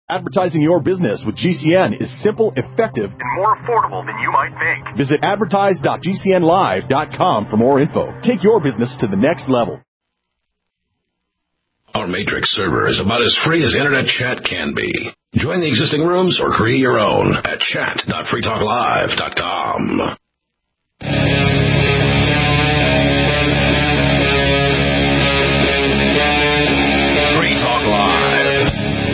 Advertising your business with GCN is simple, effective, and more affordable than you might think. Visit advertise.gcnlive.com for more info. Take your business to the next level. Our Matrix server is about as free as internet chat can be. Join the existing rooms or create your own at chat.freetalklive.com. Free Talk Live.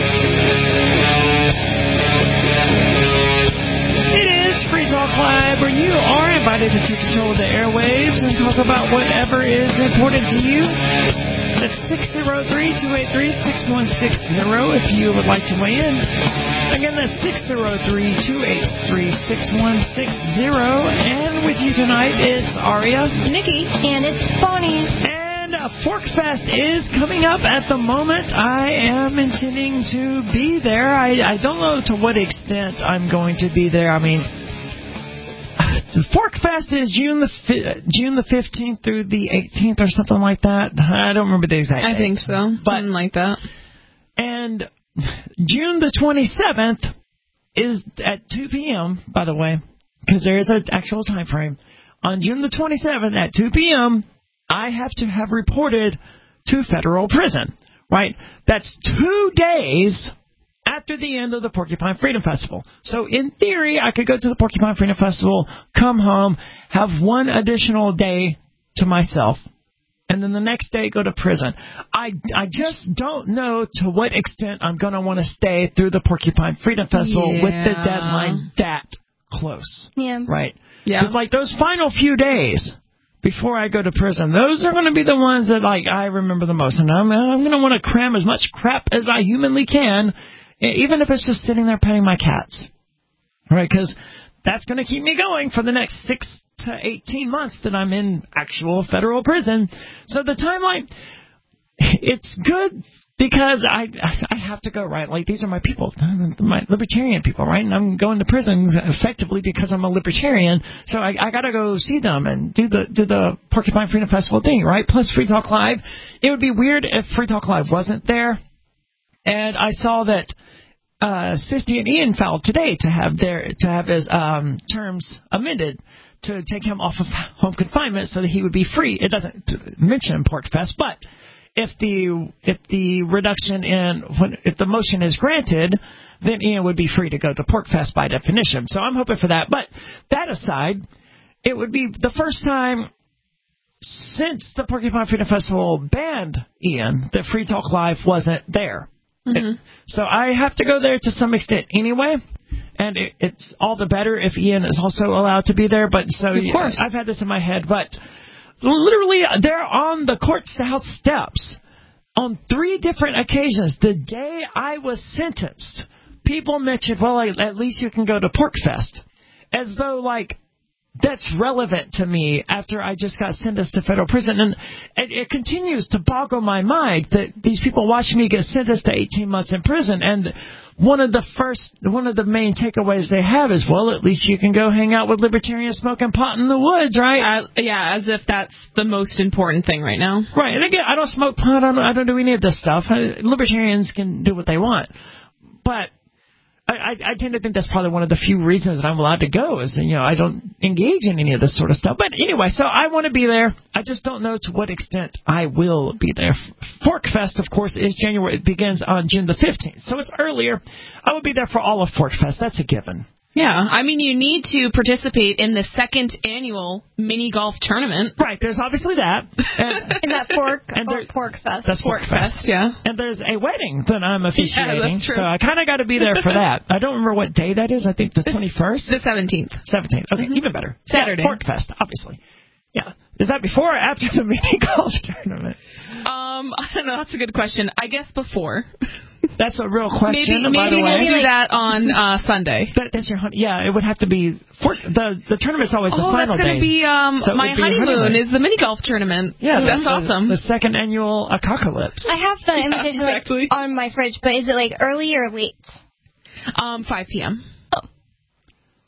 It is Free Talk Live, where you are invited to take control of the airwaves and talk about whatever is important to you. That's 603-283-6160 if you would like to weigh in. Again, that's 603-283-6160. And with you tonight, it's Aria, Nikki, and it's Bonnie. And Forkfest is coming up at the moment. I am intending to be there. I don't know to what extent I'm going to be there. I mean, Forkfest is June the 15th through the 18th or something like that. I don't remember the exact date. I think so. Something like that. And June the 27th is at 2 p.m., by the way, because there is an actual time frame. On June the 27th at 2 p.m., I have to have reported to federal prison, right? That's 2 days after the end of the Porcupine Freedom Festival. So in theory, I could go to the Porcupine Freedom Festival, come home, have one additional day to myself, and then the next day go to prison. I just don't know to what extent I'm going to want to stay through the Porcupine Freedom Festival with the deadline that close. Yeah. Right? Yeah. Because, like, those final few days before I go to prison, those are going to be the ones that, like, I remember the most. And I'm going to want to cram as much crap as I humanly can, even if it's just sitting there petting my cats, right? Because that's going to keep me going for the next 6 to 18 months that I'm in actual federal prison. So the timeline, it's good because I have to go, right? Like, these are my people, my libertarian people, right? And I'm going to prison effectively because I'm a libertarian. So I got to go see them and do the Porcupine Freedom Festival thing, right? Plus Free Talk Live. It would be weird if Free Talk Live wasn't there. And I saw that Sisty and Ian filed today to have his terms amended to take him off of home confinement so that he would be free. It doesn't mention Porkfest, but if the reduction if the motion is granted, then Ian would be free to go to Porkfest by definition. So I'm hoping for that. But that aside, it would be the first time since the Porcupine Freedom Festival banned Ian that Free Talk Live wasn't there. Mm-hmm. So I have to go there to some extent anyway, and it's all the better if Ian is also allowed to be there. But so of course. I've had this in my head, but literally they're on the courthouse steps on 3 different occasions. The day I was sentenced, people mentioned, well, at least you can go to Porkfest, as though like that's relevant to me after I just got sentenced to federal prison. And it continues to boggle my mind that these people watch me get sentenced to 18 months in prison. And one of the main takeaways they have is, well, at least you can go hang out with libertarians smoking pot in the woods, right? Yeah, as if that's the most important thing right now. Right. And again, I don't smoke pot. I don't do any of this stuff. Libertarians can do what they want. But I tend to think that's probably one of the few reasons that I'm allowed to go is, I don't engage in any of this sort of stuff. But anyway, so I want to be there. I just don't know to what extent I will be there. Forkfest, of course, is January. It begins on June the 15th. So it's earlier. I will be there for all of Forkfest. That's a given. Yeah, I mean, you need to participate in the 2nd annual mini golf tournament. Right, there's obviously that. Is that Porkfest? That's Porkfest, yeah. And there's a wedding that I'm officiating, yeah, that's true. So I kind of got to be there for that. I don't remember what day that is. I think the 21st? The 17th. 17th, okay, even better. Saturday. Yeah, Porkfest, obviously. Yeah. Is that before or after the mini golf tournament? I don't know. That's a good question. I guess before. That's a real question, maybe by the way. Maybe we'll do that on Sunday. That's your yeah, it would have to be... the tournament's always the final day. Oh, that's going to be... so my honeymoon is the mini golf tournament. Yeah, that's awesome. The 2nd annual Apocalypse. I have the invitation exactly. on my fridge, but is it like early or late? 5 p.m.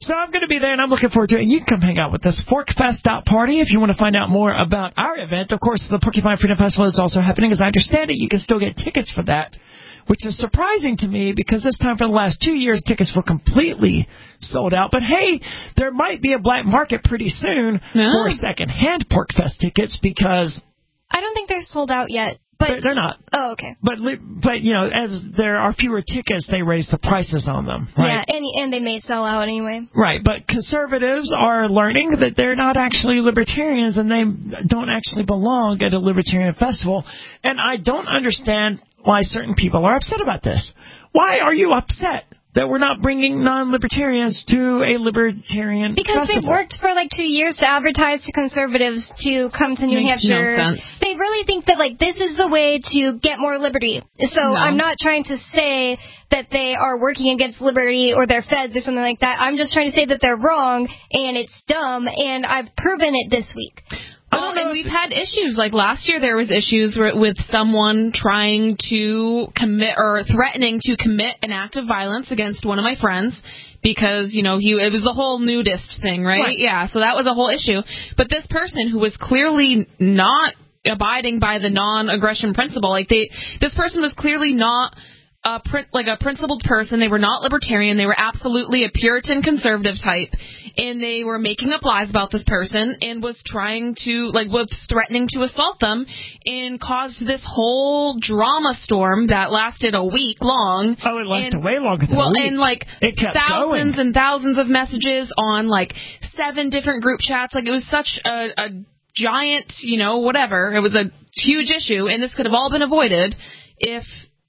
So I'm going to be there, and I'm looking forward to it. And you can come hang out with us. Forkfest.party if you want to find out more about our event. Of course, the Porcupine Freedom Festival is also happening. As I understand it, you can still get tickets for that, which is surprising to me because this time for the last 2 years, tickets were completely sold out. But, hey, there might be a black market pretty soon for second-hand Porkfest tickets because... I don't think they're sold out yet. But they're not. Oh, okay. But as there are fewer tickets, they raise the prices on them, right? Yeah, and they may sell out anyway. Right, but conservatives are learning that they're not actually libertarians and they don't actually belong at a libertarian festival. And I don't understand why certain people are upset about this. Why are you upset that we're not bringing non-libertarians to a libertarian because festival? they've worked for 2 years to advertise to conservatives to come to New Hampshire. No sense. They really think that this is the way to get more liberty. So I'm not trying to say that they are working against liberty or they're feds or something like that. I'm just trying to say that they're wrong and it's dumb, and I've proven it this week. Well, and we've had issues. Like last year, there was issues with someone trying to commit or threatening to commit an act of violence against one of my friends because, it was the whole nudist thing, right? Yeah, so that was a whole issue. But this person who was clearly not abiding by the non-aggression principle, this person was clearly not a principled person. They were not libertarian. They were absolutely a Puritan conservative type, and they were making up lies about this person and was trying to was threatening to assault them, and caused this whole drama storm that lasted a week long. Oh, it lasted way longer than a week. And it kept thousands going. and thousands of messages on 7 different group chats. It was such a giant, whatever. It was a huge issue, and this could have all been avoided if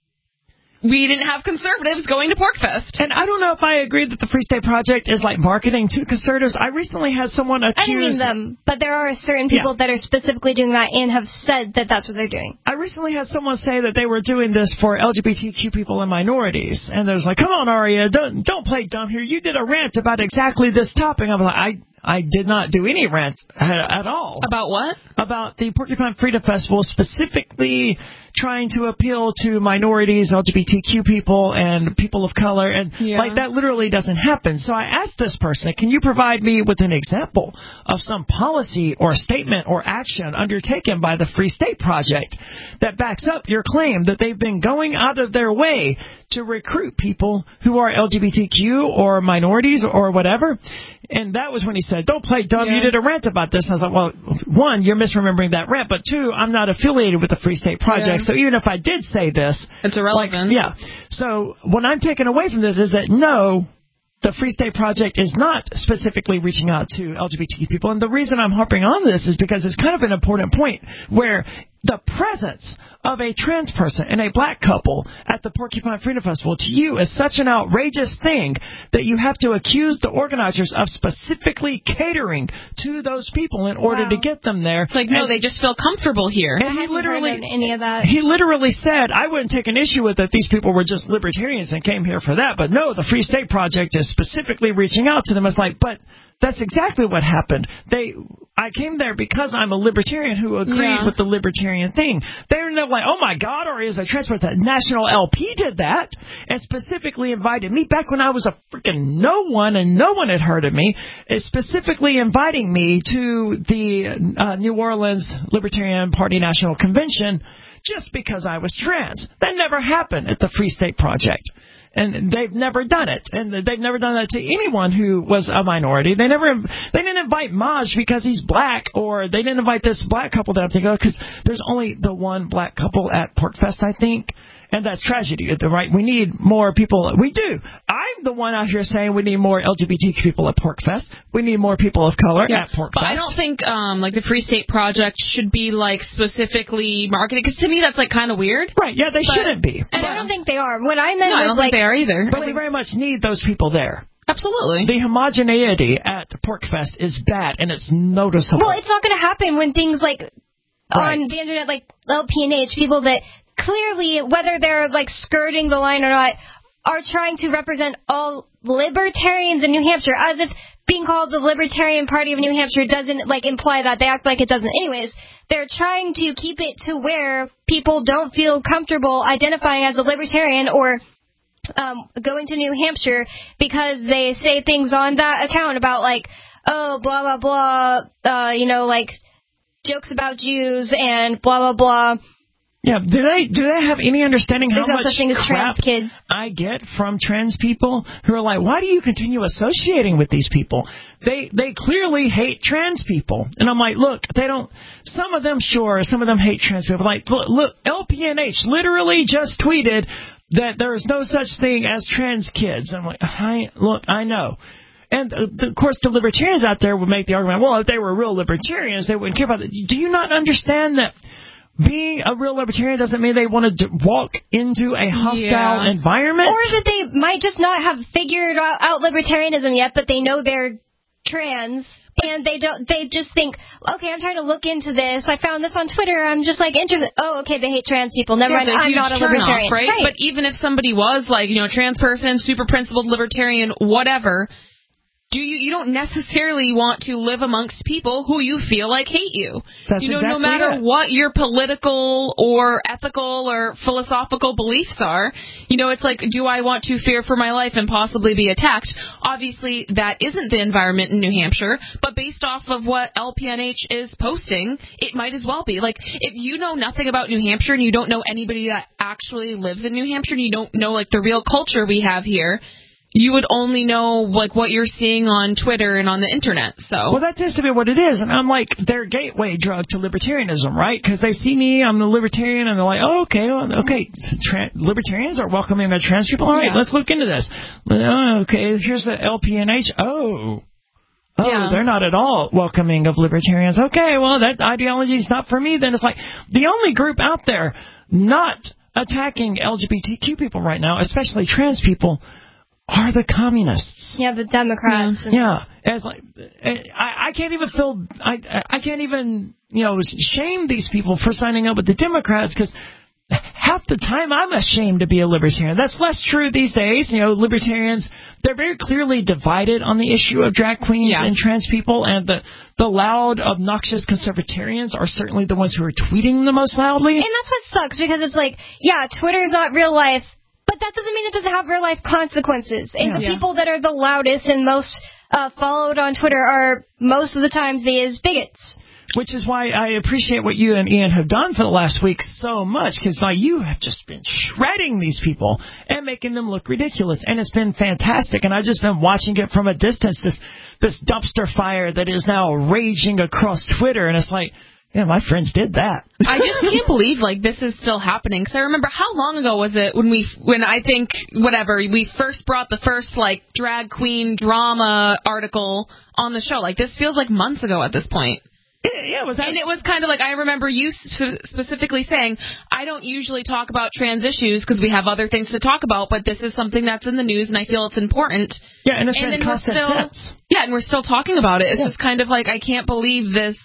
we didn't have conservatives going to Porkfest. And I don't know if I agree that the Free State Project is marketing to conservatives. I recently had someone accuse... I didn't mean them, but there are certain people that are specifically doing that and have said that that's what they're doing. I recently had someone say that they were doing this for LGBTQ people and minorities. And they was come on, Aria, don't play dumb here. You did a rant about exactly this topic. I'm I did not do any rant at all. About what? About the Porcupine Freedom Festival, specifically trying to appeal to minorities, LGBTQ people, and people of color. And that literally doesn't happen. So I asked this person, can you provide me with an example of some policy or statement or action undertaken by the Free State Project that backs up your claim that they've been going out of their way to recruit people who are LGBTQ or minorities or whatever? And that was when he said, don't play dumb, you did a rant about this. And I was like, well, one, you're misremembering that rant, but two, I'm not affiliated with the Free State Project, so even if I did say this... It's irrelevant. So what I'm taking away from this is that, no, the Free State Project is not specifically reaching out to LGBTQ people. And the reason I'm harping on this is because it's kind of an important point where the presence of a trans person and a black couple at the Porcupine Freedom Festival to you is such an outrageous thing that you have to accuse the organizers of specifically catering to those people in order to get them there. It's no, they just feel comfortable here. And he literally said, I wouldn't take an issue with that these people were just libertarians and came here for that. But no, the Free State Project is specifically reaching out to them. It's but that's exactly what happened. I came there because I'm a libertarian who agreed with the libertarian thing. They're oh my God, or is a transport that National LP did that and specifically invited me back when I was a freaking no one and no one had heard of me, is specifically inviting me to the New Orleans Libertarian Party National Convention just because I was trans. That never happened at the Free State Project. And they've never done it. And they've never done that to anyone who was a minority. They didn't invite Maj because he's black, or they didn't invite this black couple that I'm thinking of because there's only the one black couple at Porkfest, I think. And that's tragedy, right? We need more people. We do. I'm the one out here saying we need more LGBTQ people at Porkfest. We need more people of color at Porkfest. But I don't think the Free State Project should be specifically marketed, because to me that's kind of weird. Right? Yeah, they shouldn't be. And I don't think they are. What I meant was I don't think they are either. But we very much need those people there. Absolutely. The homogeneity at Porkfest is bad, and it's noticeable. Well, it's not going to happen when things on the internet, LP&H, people that clearly, whether they're skirting the line or not, are trying to represent all libertarians in New Hampshire, as if being called the Libertarian Party of New Hampshire doesn't imply that. They act like it doesn't. Anyways, they're trying to keep it to where people don't feel comfortable identifying as a libertarian or going to New Hampshire because they say things on that account about, like, oh, blah, blah, blah, like, jokes about Jews and blah, blah, blah. Yeah, do they have any understanding how much crap kids. I get from trans people who are like, why do you continue associating with these people? They clearly hate trans people. And I'm like, look, they don't, some of them hate trans people. Like, look, LPNH literally just tweeted that there is no such thing as trans kids. I'm like, I know. And, of course, the libertarians out there would make the argument, well, if they were real libertarians, they wouldn't care about it. Do you not understand that being a real libertarian doesn't mean they want to walk into a hostile environment? Or that they might just not have figured out libertarianism yet, but they know they're trans, and they just think, okay, I'm trying to look into this. I found this on Twitter. I'm just, like, interested. Oh, okay, they hate trans people. Never mind, I'm not a libertarian. Right? But even if somebody was, like, trans person, super principled libertarian, whatever, you don't necessarily want to live amongst people who you feel like hate you. That's exactly no matter what your political or ethical or philosophical beliefs are, it's like, do I want to fear for my life and possibly be attacked? Obviously, that isn't the environment in New Hampshire, but based off of what LPNH is posting, it might as well be. Like, if you know nothing about New Hampshire and you don't know anybody that actually lives in New Hampshire and you don't know, like, the real culture we have here, you would only know, like, what you're seeing on Twitter and on the internet. So, well, that tends to be what it is, and I'm like their gateway drug to libertarianism, right? Because they see me, I'm a libertarian, and they're like, oh, okay, libertarians are welcoming the trans people. All right, let's look into this. Okay, here's the LPNH. Oh, they're not at all welcoming of libertarians. Okay, well, that ideology is not for me. Then it's like the only group out there not attacking LGBTQ people right now, especially trans people, are the communists. Yeah, the Democrats. Yeah. It's like, I can't even I can't even, shame these people for signing up with the Democrats, because half the time I'm ashamed to be a libertarian. That's less true these days. Libertarians, they're very clearly divided on the issue of drag queens and trans people, and the loud, obnoxious conservatarians are certainly the ones who are tweeting the most loudly. And that's what sucks, because it's like, Twitter's not real life, but that doesn't mean it doesn't have real-life consequences. And the people that are the loudest and most followed on Twitter are, most of the times, bigots. Which is why I appreciate what you and Ian have done for the last week so much, because you have just been shredding these people and making them look ridiculous. And it's been fantastic. And I've just been watching it from a distance, this dumpster fire that is now raging across Twitter. And it's like, yeah, my friends did that. I just can't believe, like, this is still happening. Because I remember, how long ago was it when I think, we first brought the first, like, drag queen drama article on the show. Like, this feels like months ago at this point. Yeah, and it was kind of like, I remember you specifically saying, I don't usually talk about trans issues because we have other things to talk about, but this is something that's in the news and I feel it's important. Yeah, and it's been constant sense. Yeah, and we're still talking about it. It's just kind of like, I can't believe this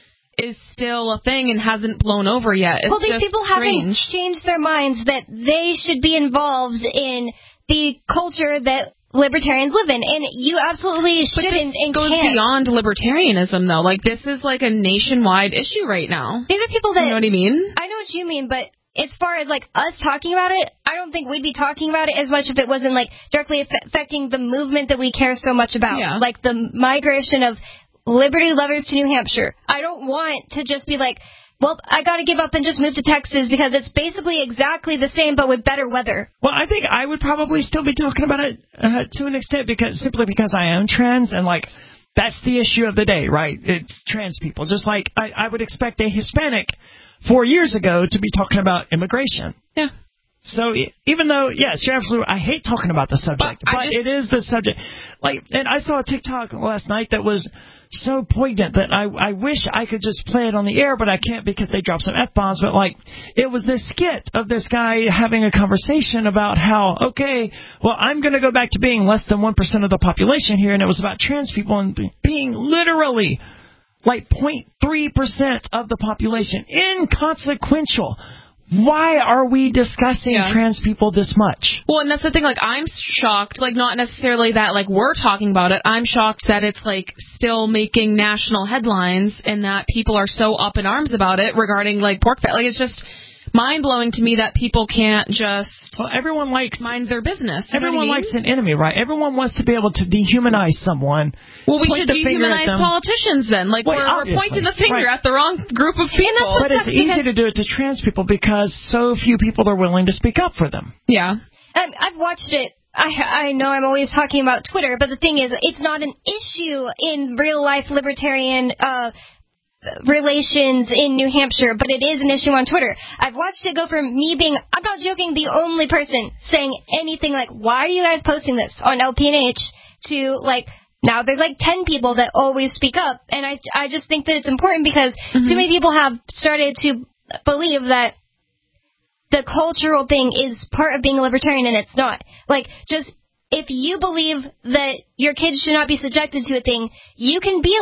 is still a thing and hasn't blown over yet. It's these people haven't changed their minds that they should be involved in the culture that libertarians live in, and you absolutely shouldn't and goes can't. Beyond libertarianism, though. Like, this is like a nationwide issue right now. These are people that... You know what I mean? I know what you mean, but as far as, like, us talking about it, I don't think we'd be talking about it as much if it wasn't, like, directly affecting the movement that we care so much about. Yeah. Like, the migration of liberty lovers to New Hampshire. I don't want to just be like, well, I got to give up and just move to Texas because it's basically exactly the same but with better weather. Well, I think I would probably still be talking about it to an extent simply because I am trans, and, like, that's the issue of the day, right? It's trans people. Just like I would expect a Hispanic 4 years ago to be talking about immigration. Yeah. So even though, yes, you're absolutely, I hate talking about the subject, but it is the subject. Like, and I saw a TikTok last night that was so poignant that I wish I could just play it on the air, but I can't because they dropped some F-bombs. But, like, it was this skit of this guy having a conversation about how, okay, well, I'm going to go back to being less than 1% of the population here, and it was about trans people and being literally like 0.3% of the population. Inconsequential. Why are we discussing trans people this much? Well, and that's the thing, like, I'm shocked, like, not necessarily that, like, we're talking about it. I'm shocked that it's, like, still making national headlines and that people are so up in arms about it regarding, like, pork fat. Like, it's just, mind-blowing to me that people can't just everyone likes mind their business. Everyone likes an enemy, right? Everyone wants to be able to dehumanize someone. Well, we should dehumanize politicians then. Like, we're pointing the finger at the wrong group of people. But it's easy to do it to trans people because so few people are willing to speak up for them. Yeah. I've watched it. I know I'm always talking about Twitter, but the thing is, it's not an issue in real-life libertarian relations in New Hampshire, but it is an issue on Twitter. I've watched it go from me being, I'm not joking, the only person saying anything like, why are you guys posting this on LPNH, to, like, now there's like 10 people that always speak up, and I just think that it's important because too many people have started to believe that the cultural thing is part of being a libertarian, and it's not. Like, just if you believe that your kids should not be subjected to a thing, you can be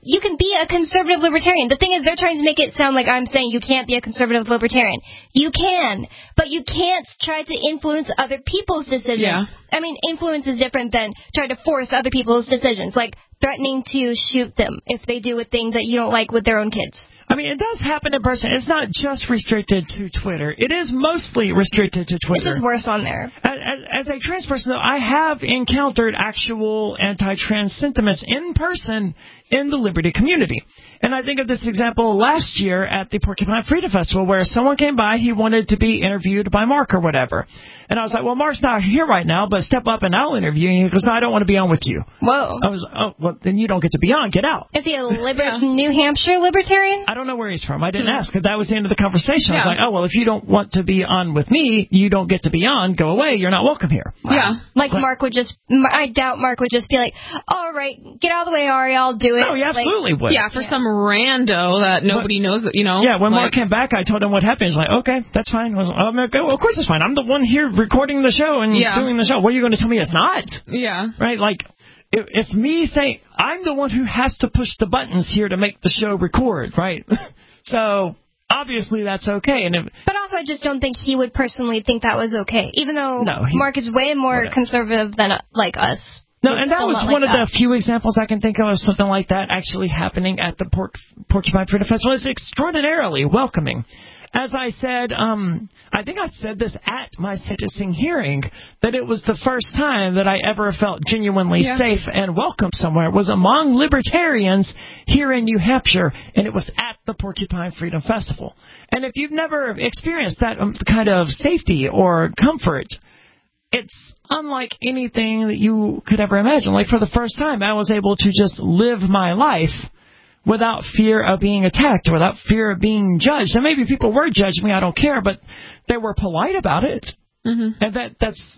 a conservative libertarian. The thing is, they're trying to make it sound like I'm saying you can't be a conservative libertarian. You can, but you can't try to influence other people's decisions. Yeah. I mean, influence is different than trying to force other people's decisions, like threatening to shoot them if they do a thing that you don't like with their own kids. I mean, it does happen in person. It's not just restricted to Twitter. It is mostly restricted to Twitter. It's just worse on there. As a trans person, though, I have encountered actual anti-trans sentiments in person in the Liberty community. And I think of this example last year at the Porcupine Freedom Festival where someone came by, he wanted to be interviewed by Mark or whatever. And I was like, well, Mark's not here right now, but step up and I'll interview you. He goes, no, I don't want to be on with you. Whoa. I was, oh, well, then you don't get to be on. Get out. Is he a New Hampshire libertarian? I don't know where he's from. I didn't ask. That was the end of the conversation. I was like, oh, well, if you don't want to be on with me, you don't get to be on. Go away. You're not welcome here. Wow. Yeah. Like Mark would just, I doubt Mark would just be like, all right, get out of the way, Ari, I'll do it. No, he absolutely would. Yeah, for some rando that nobody knows, you know. Yeah, when Mark came back, I told him what happened. He's like, okay, that's fine. I was like, well, of course it's fine. I'm the one here recording the show and doing the show. What are you going to tell me it's not? Yeah. Right? Like, if me saying, I'm the one who has to push the buttons here to make the show record, right? So, obviously that's okay. But also, I just don't think he would personally think that was okay, even though Mark is way more conservative than, like, us. No, and that was one of the few examples I can think of something like that actually happening at the Porcupine Freedom Festival. It's extraordinarily welcoming. As I said, I think I said this at my sentencing hearing, that it was the first time that I ever felt genuinely safe and welcome somewhere. It was among libertarians here in New Hampshire, and it was at the Porcupine Freedom Festival. And if you've never experienced that kind of safety or comfort, it's unlike anything that you could ever imagine. Like, for the first time, I was able to just live my life without fear of being attacked, without fear of being judged. And maybe people were judging me, I don't care, but they were polite about it. Mm-hmm. And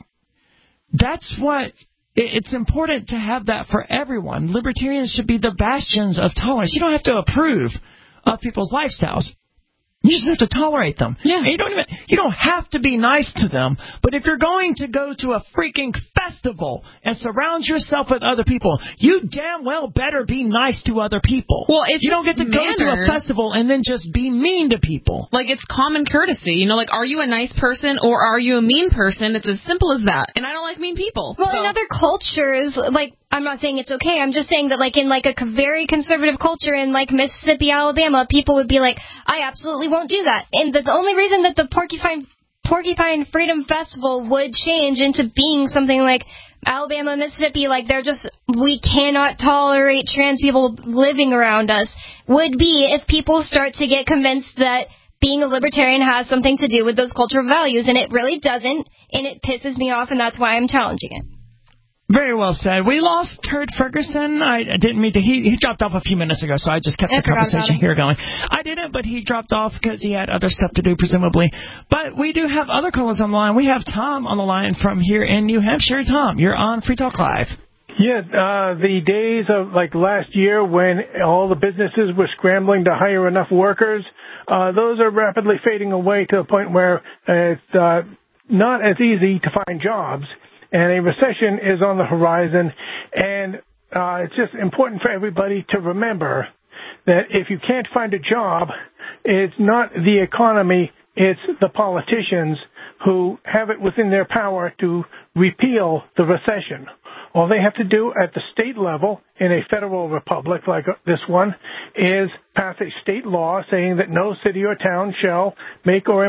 that's what, it's important to have that for everyone. Libertarians should be the bastions of tolerance. You don't have to approve of people's lifestyles. You just have to tolerate them. Yeah. And you don't have to be nice to them, but if you're going to go to a freaking festival and surround yourself with other people, you damn well better be nice to other people. Well, it's you don't get to go to a festival and then just be mean to people. Like, it's common courtesy. You know, like, are you a nice person or are you a mean person? It's as simple as that. And I don't like mean people. Well, in other cultures, like, I'm not saying it's okay. I'm just saying that, like, in, like, a very conservative culture in, like, Mississippi, Alabama, people would be like, I absolutely won't do that. And the only reason that the Porcupine Freedom Festival would change into being something like Alabama, Mississippi, like, we cannot tolerate trans people living around us, would be if people start to get convinced that being a libertarian has something to do with those cultural values, and it really doesn't, and it pisses me off, and that's why I'm challenging it. Very well said. We lost Turd Ferguson. I didn't mean to. He dropped off a few minutes ago, so I just kept the conversation here going. I didn't, but he dropped off because he had other stuff to do, presumably. But we do have other callers on the line. We have Tom on the line from here in New Hampshire. Tom, you're on Free Talk Live. Yeah, the days of, like, last year when all the businesses were scrambling to hire enough workers, those are rapidly fading away to the point where it's not as easy to find jobs. And a recession is on the horizon, and it's just important for everybody to remember that if you can't find a job, it's not the economy, it's the politicians who have it within their power to repeal the recession. All they have to do at the state level in a federal republic like this one is pass a state law saying that no city or town shall make or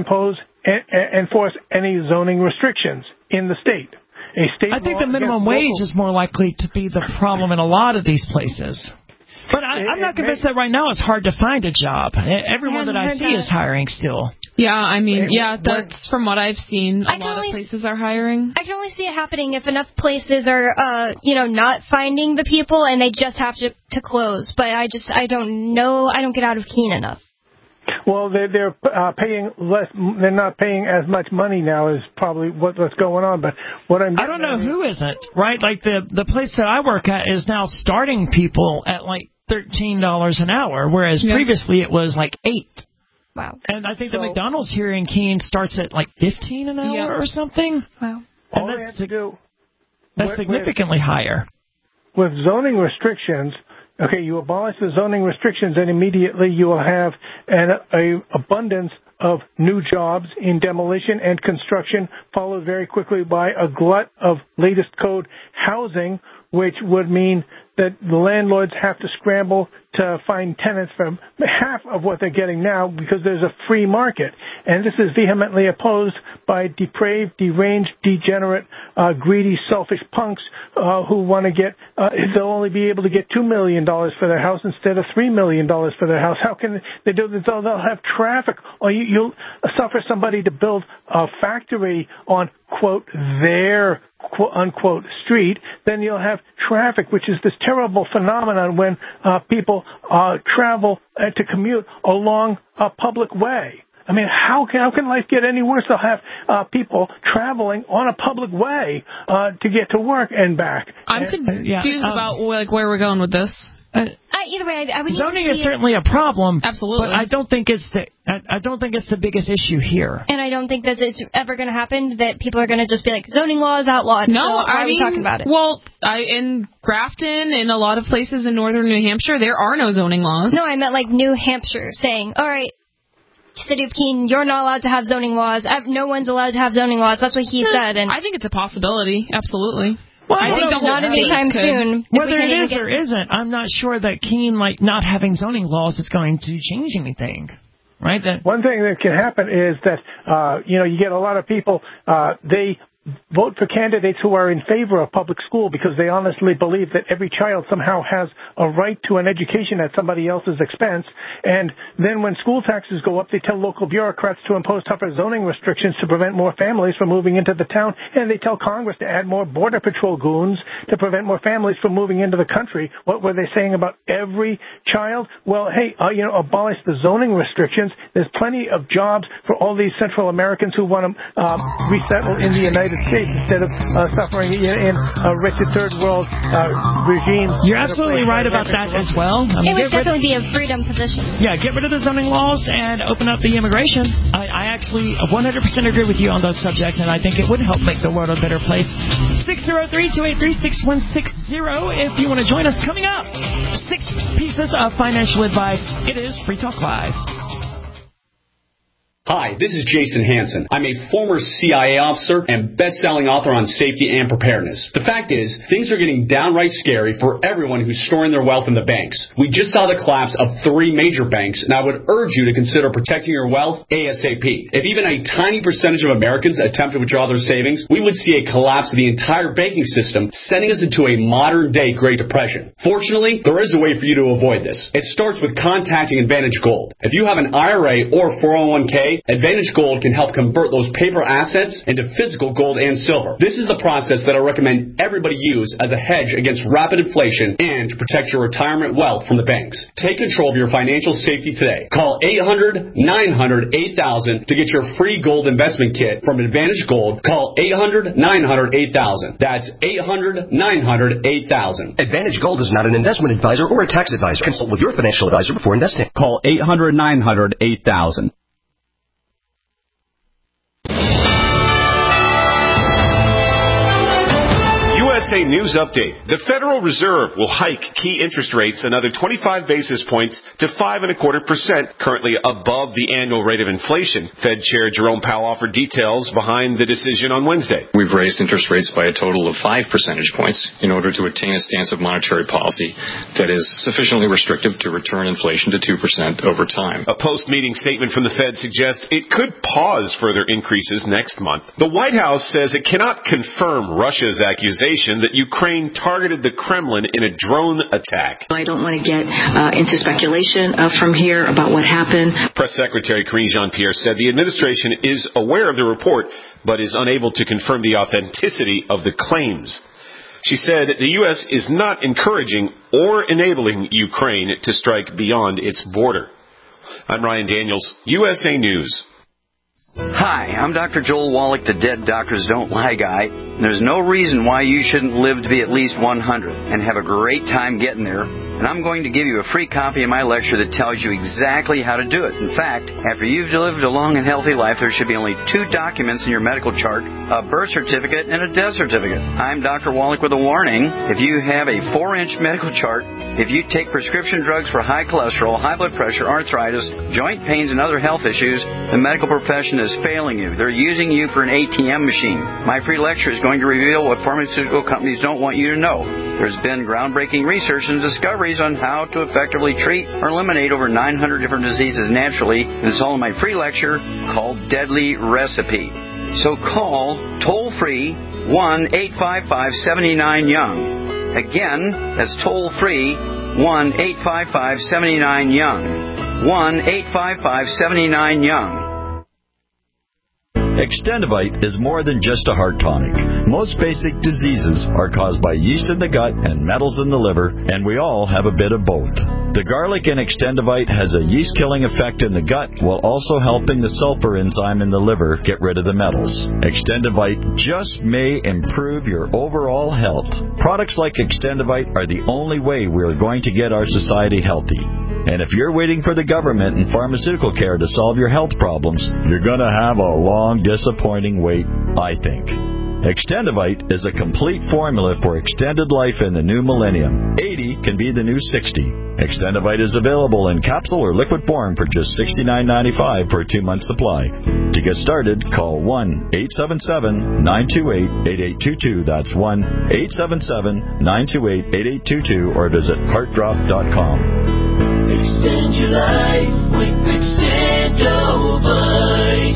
enforce any zoning restrictions in the state. I think the minimum wage is more likely to be the problem in a lot of these places. But I'm not convinced that right now it's hard to find a job. Everyone that I see is hiring still. Yeah, I mean, that's from what I've seen. A lot of places are hiring. I can only see it happening if enough places are, not finding the people and they just have to close. But I don't know. I don't get out of Keene enough. Well, they're paying less. They're not paying as much money now is probably what's going on. But I don't know who isn't, right? Like the place that I work at is now starting people at like $13 an hour, whereas previously it was like $8. Wow. And I think the McDonald's here in Keene starts at like $15 an hour or something. Wow. And that's significantly higher. With zoning restrictions, you abolish the zoning restrictions, and immediately you will have an abundance of new jobs in demolition and construction, followed very quickly by a glut of latest code housing, which would mean that the landlords have to scramble to find tenants for half of what they're getting now because there's a free market. And this is vehemently opposed by depraved, deranged, degenerate, greedy, selfish punks who want to get, they'll only be able to get $2 million for their house instead of $3 million for their house. How can they do this? They'll have traffic, or you'll suffer somebody to build a factory on, quote, their quote unquote street, then you'll have traffic, which is this terrible phenomenon when people travel to commute along a public way. I mean, how can life get any worse? They'll have people traveling on a public way to get to work and back. I'm confused about where we're going with this. Either way, I would zoning is certainly a problem. Absolutely, but I don't think it's the biggest issue here. And I don't think that it's ever going to happen that people are going to just be like, zoning law is outlawed. No, so why are we talking about it? Well, in Grafton, in a lot of places in northern New Hampshire, there are no zoning laws. No, I meant like New Hampshire saying, all right, City of Keene, you're not allowed to have zoning laws. No one's allowed to have zoning laws. That's what he said. And I think it's a possibility. Absolutely. Well, I think not anytime soon. Whether it is or isn't, I'm not sure that Keene, not having zoning laws is going to change anything. Right? One thing that can happen is that, you get a lot of people, they vote for candidates who are in favor of public school because they honestly believe that every child somehow has a right to an education at somebody else's expense. And then when school taxes go up, they tell local bureaucrats to impose tougher zoning restrictions to prevent more families from moving into the town. And they tell Congress to add more Border Patrol goons to prevent more families from moving into the country. What were they saying about every child? Well, hey, abolish the zoning restrictions. There's plenty of jobs for all these Central Americans who want to resettle in the United States instead of suffering in a wretched third world regime. You're absolutely right about that as well. It would definitely be a freedom position. Yeah, get rid of the zoning laws and open up the immigration. I actually 100% agree with you on those subjects, and I think it would help make the world a better place. 603-283-6160 if you want to join us. Coming up, 6 pieces of financial advice. It is Free Talk Live. Hi, this is Jason Hansen. I'm a former CIA officer and best-selling author on safety and preparedness. The fact is, things are getting downright scary for everyone who's storing their wealth in the banks. We just saw the collapse of 3 major banks, and I would urge you to consider protecting your wealth ASAP. If even a tiny percentage of Americans attempt to withdraw their savings, we would see a collapse of the entire banking system, sending us into a modern-day Great Depression. Fortunately, there is a way for you to avoid this. It starts with contacting Advantage Gold. If you have an IRA or 401k, Advantage Gold can help convert those paper assets into physical gold and silver. This is the process that I recommend everybody use as a hedge against rapid inflation and to protect your retirement wealth from the banks. Take control of your financial safety today. Call 800-900-8000 to get your free gold investment kit from Advantage Gold. Call 800-900-8000. That's 800-900-8000. Advantage Gold is not an investment advisor or a tax advisor. Consult with your financial advisor before investing. Call 800-900-8000. USA News Update. The Federal Reserve will hike key interest rates another 25 basis points to 5.25%, currently above the annual rate of inflation. Fed Chair Jerome Powell offered details behind the decision on Wednesday. We've raised interest rates by a total of 5 percentage points in order to attain a stance of monetary policy that is sufficiently restrictive to return inflation to 2% over time. A post-meeting statement from the Fed suggests it could pause further increases next month. The White House says it cannot confirm Russia's accusation that Ukraine targeted the Kremlin in a drone attack. I don't want to get into speculation from here about what happened. Press Secretary Karine Jean-Pierre said the administration is aware of the report, but is unable to confirm the authenticity of the claims. She said the U.S. is not encouraging or enabling Ukraine to strike beyond its border. I'm Ryan Daniels, USA News. Hi, I'm Dr. Joel Wallach, the Dead Doctors Don't Lie guy. There's no reason why you shouldn't live to be at least 100 and have a great time getting there. And I'm going to give you a free copy of my lecture that tells you exactly how to do it. In fact, after you've lived a long and healthy life, there should be only 2 documents in your medical chart, a birth certificate and a death certificate. I'm Dr. Wallach with a warning. If you have a 4-inch medical chart, if you take prescription drugs for high cholesterol, high blood pressure, arthritis, joint pains, and other health issues, the medical profession is failing you. They're using you for an ATM machine. My free lecture is going to reveal what pharmaceutical companies don't want you to know. There's been groundbreaking research and discoveries on how to effectively treat or eliminate over 900 different diseases naturally, and it's all in my free lecture called Deadly Recipe. So call toll-free 1-855-79-YOUNG. Again, that's toll-free 1-855-79-YOUNG. 1-855-79-YOUNG. Extendivite is more than just a heart tonic. Most basic diseases are caused by yeast in the gut and metals in the liver, and we all have a bit of both. The garlic in Extendivite has a yeast-killing effect in the gut while also helping the sulfur enzyme in the liver get rid of the metals. Extendivite just may improve your overall health. Products like Extendivite are the only way we are going to get our society healthy. And if you're waiting for the government and pharmaceutical care to solve your health problems, you're going to have a long, disappointing wait, I think. Extendivite is a complete formula for extended life in the new millennium. 80 can be the new 60. Extendivite is available in capsule or liquid form for just $69.95 for a 2-month supply. To get started, call 1-877-928-8822. That's 1-877-928-8822 or visit heartdrop.com. Extend your life with Extendovite.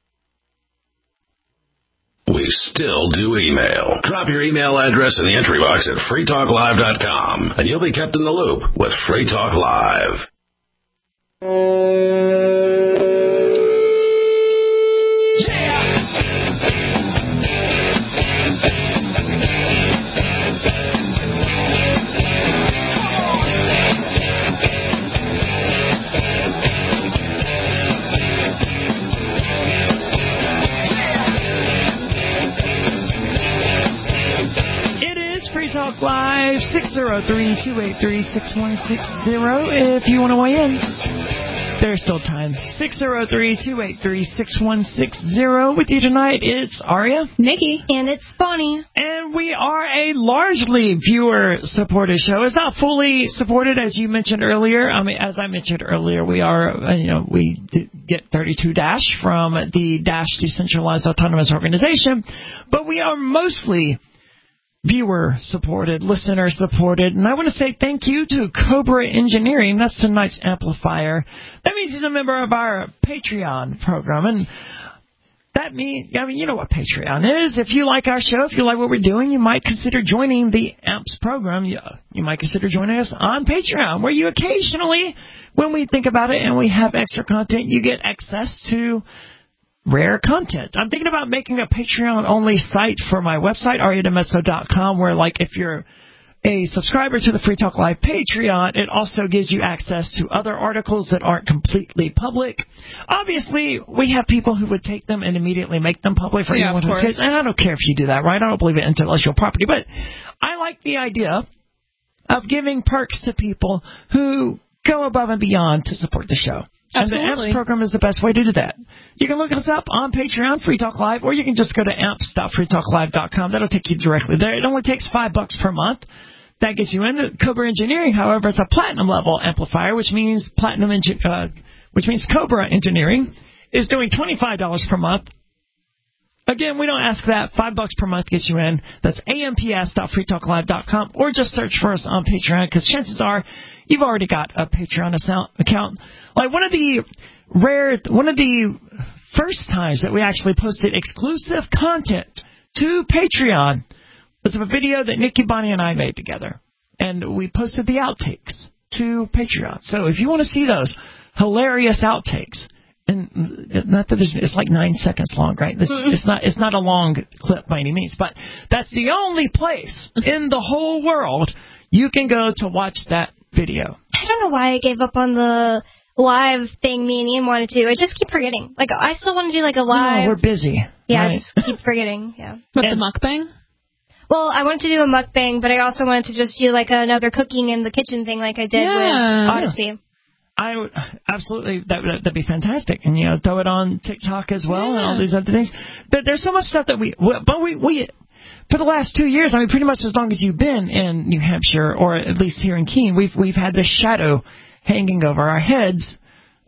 We still do email. Drop your email address in the entry box at freetalklive.com, and you'll be kept in the loop with Free Talk Live. Talk Live, 603-283-6160 if you want to weigh in. There's still time. 603-283-6160. With you tonight, it's Aria, Nikki, and it's Bonnie. And we are a largely viewer-supported show. It's not fully supported, as you mentioned earlier. As I mentioned earlier, we are, we get 32 Dash from the Dash Decentralized Autonomous Organization, but we are mostly viewer-supported, listener-supported. And I want to say thank you to Cobra Engineering. That's tonight's amplifier. That means he's a member of our Patreon program. And that means, you know what Patreon is. If you like our show, if you like what we're doing, you might consider joining the AMPS program. You might consider joining us on Patreon, where you occasionally, when we think about it and we have extra content, you get access to rare content. I'm thinking about making a Patreon-only site for my website, ariademezzo.com, where, if you're a subscriber to the Free Talk Live Patreon, it also gives you access to other articles that aren't completely public. Obviously, we have people who would take them and immediately make them public for anyone who says, and I don't care if you do that, right? I don't believe in intellectual property, but I like the idea of giving perks to people who go above and beyond to support the show. Absolutely. And the AMPS program is the best way to do that. You can look us up on Patreon, Free Talk Live, or you can just go to amps.freetalklive.com. That'll take you directly there. It only takes $5 per month. That gets you into Cobra Engineering. However, it's a platinum level amplifier, which means Cobra Engineering is doing $25 per month. Again, we don't ask that. $5 per month gets you in. That's amps.freetalklive.com, or just search for us on Patreon, because chances are you've already got a Patreon account. Like one of the first times that we actually posted exclusive content to Patreon was a video that Nikki, Bonnie, and I made together, and we posted the outtakes to Patreon. So if you want to see those hilarious outtakes, and not that it's like 9 seconds long, right? It's not a long clip by any means, but that's the only place in the whole world you can go to watch that video. I don't know why I gave up on the live thing me and Ian wanted to do. I just keep forgetting. Like, I still want to do like a live. No, we're busy. Yeah, right? I just keep forgetting. Yeah. With the mukbang? Well, I wanted to do a mukbang, but I also wanted to just do like another cooking in the kitchen thing like I did with Odyssey. I would absolutely that'd be fantastic, and throw it on TikTok as well and all these other things. But there's so much stuff that we for the last 2 years, I mean, pretty much as long as you've been in New Hampshire, or at least here in Keene, we've had this shadow hanging over our heads,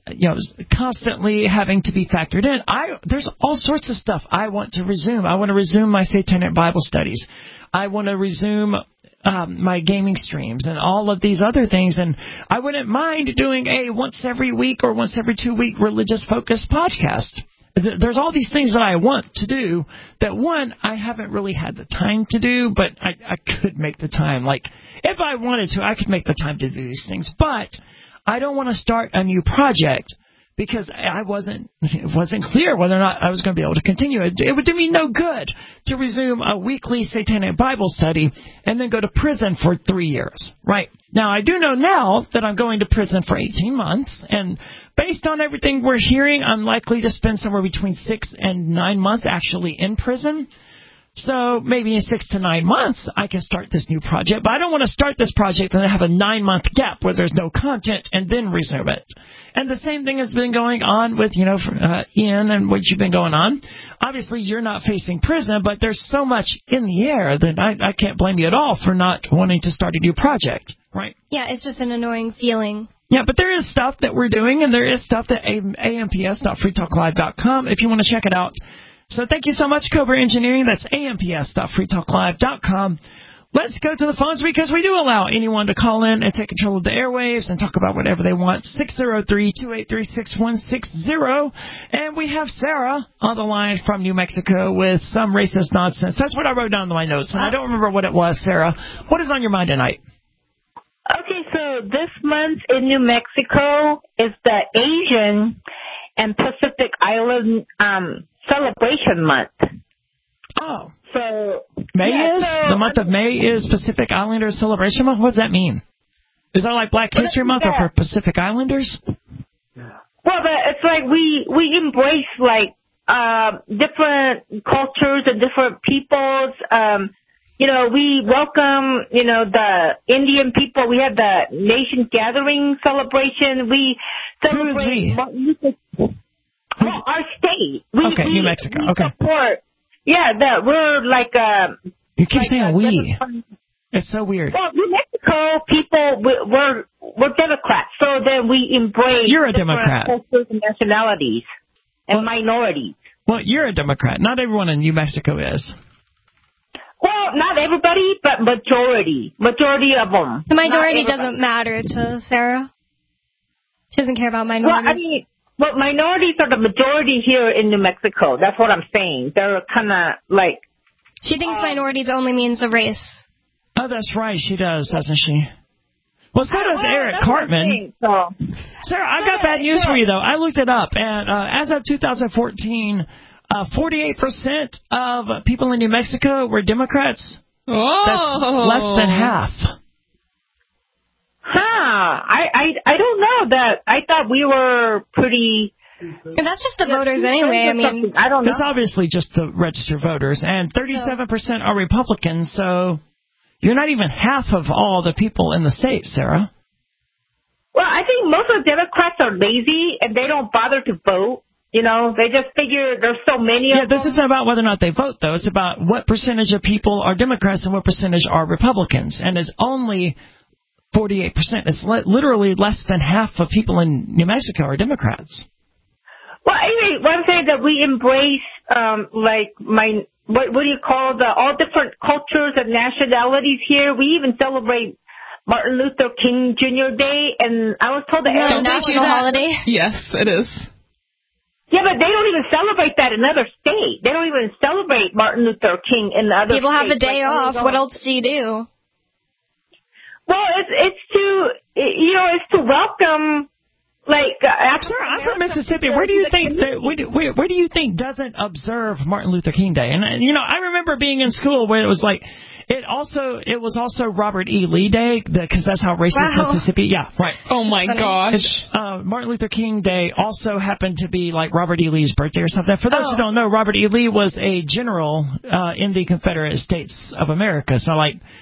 constantly having to be factored in. There's all sorts of stuff I want to resume. I want to resume my Satanic Bible studies. I want to resume my gaming streams and all of these other things, and I wouldn't mind doing a once every week or once every 2 week religious focused podcast. There's all these things that I want to do that, one, I haven't really had the time to do, but I could make the time. Like, if I wanted to, I could make the time to do these things, but I don't want to start a new project because it wasn't clear whether or not I was going to be able to continue it. It would do me no good to resume a weekly Satanic Bible study and then go to prison for 3 years. Right. Now, I do know now that I'm going to prison for 18 months, and based on everything we're hearing, I'm likely to spend somewhere between 6 and 9 months actually in prison. So maybe in 6 to 9 months, I can start this new project. But I don't want to start this project and then have a 9-month gap where there's no content and then resume it. And the same thing has been going on with, Ian and what you've been going on. Obviously, you're not facing prison, but there's so much in the air that I can't blame you at all for not wanting to start a new project, right? Yeah, it's just an annoying feeling. Yeah, but there is stuff that we're doing, and there is stuff at amps.freetalklive.com if you want to check it out. So thank you so much, Cobra Engineering. That's amps.freetalklive.com. Let's go to the phones, because we do allow anyone to call in and take control of the airwaves and talk about whatever they want. 603-283-6160. And we have Sarah on the line from New Mexico with some racist nonsense. That's what I wrote down in my notes, and I don't remember what it was. Sarah, what is on your mind tonight? Okay, so this month in New Mexico is the Asian and Pacific Island Celebration Month. Oh. So the month of May is Pacific Islanders Celebration Month? What does that mean? Is that like Black History Month or for Pacific Islanders? Well, it's like we embrace like different cultures and different peoples. We welcome, the Indian people. We have the Nation Gathering celebration. We celebrate our state. New Mexico. We support. Yeah, we're like you keep saying we. It's so weird. Well, New Mexico people, we're Democrats, so then we embrace. You're a Democrat. Cultures and nationalities and minorities. Well, you're a Democrat. Not everyone in New Mexico is. Well, not everybody, but majority of them. The majority doesn't matter to Sarah. She doesn't care about minorities. Well, minorities are the majority here in New Mexico. That's what I'm saying. They're kind of like... She thinks minorities only means a race. Oh, that's right. She does, doesn't she? Well, so does Eric Cartman. Sarah, I got bad news for you, though. I looked it up, and as of 2014, 48% of people in New Mexico were Democrats. Oh. That's less than half. I don't know that. I thought we were pretty... And that's just the voters anyway. I mean, I don't know. It's obviously just the registered voters, and 37% are Republicans, so you're not even half of all the people in the state, Sarah. Well, I think most of the Democrats are lazy and they don't bother to vote. You know, they just figure there's so many of them. This isn't about whether or not they vote, though. It's about what percentage of people are Democrats and what percentage are Republicans. And it's only 48%. It's literally less than half of people in New Mexico are Democrats. Well, anyway, one thing that we embrace, what do you call all different cultures and nationalities here. We even celebrate Martin Luther King Jr. Day, and I was told that it's a national holiday. Yes, it is. Yeah, but they don't even celebrate that in other states. They don't even celebrate Martin Luther King in the other states. People have a day off. What else do you do? Well, it's to welcome. Sir, I'm from Mississippi. Where do you think doesn't observe Martin Luther King Day? And I remember being in school where it was like. It was also Robert E. Lee Day, because that's how racist Mississippi. Yeah, right. Oh my gosh. Martin Luther King Day also happened to be like Robert E. Lee's birthday or something. For those who don't know, Robert E. Lee was a general in the Confederate States of America. So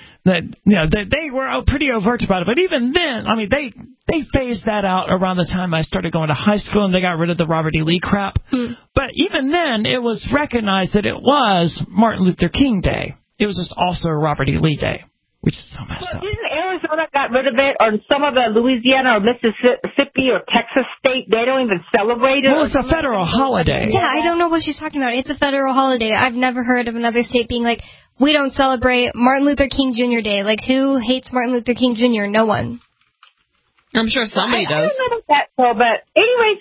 they were pretty overt about it. But even then, I mean, they phased that out around the time I started going to high school, and they got rid of the Robert E. Lee crap. But even then, it was recognized that it was Martin Luther King Day. It was just also Robert E. Lee Day, which is so messed up. Didn't Arizona got rid of it, or some of the Louisiana or Mississippi or Texas state, they don't even celebrate it? Well, it's a federal holiday. Yeah, I don't know what she's talking about. It's a federal holiday. I've never heard of another state being like, we don't celebrate Martin Luther King Jr. Day. Like, who hates Martin Luther King Jr.? No one. I'm sure somebody does. I don't know about that, though, but anyways,